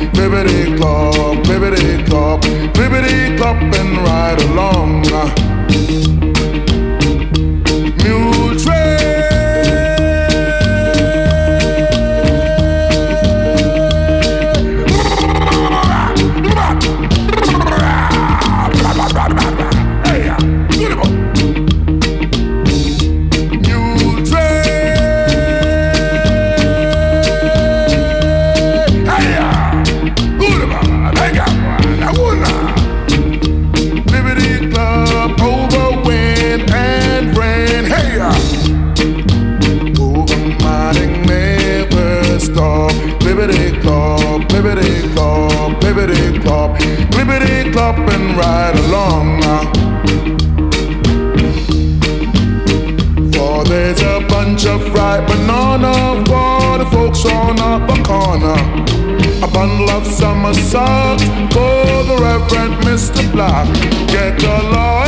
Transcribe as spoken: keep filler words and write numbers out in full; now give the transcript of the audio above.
Clippity clop, clippity clop, clippity clop and ride along. Mule train. Hey, beautiful. Mule train. Liberty Club over wind and rain. Hey, overmining never stop. Liberty Club, Liberty Club, Liberty Club, Liberty Club and ride along. For there's a bunch of ripe banana for the folks on the corner. A bundle of summer socks for the Reverend Mister Black. Get a lot.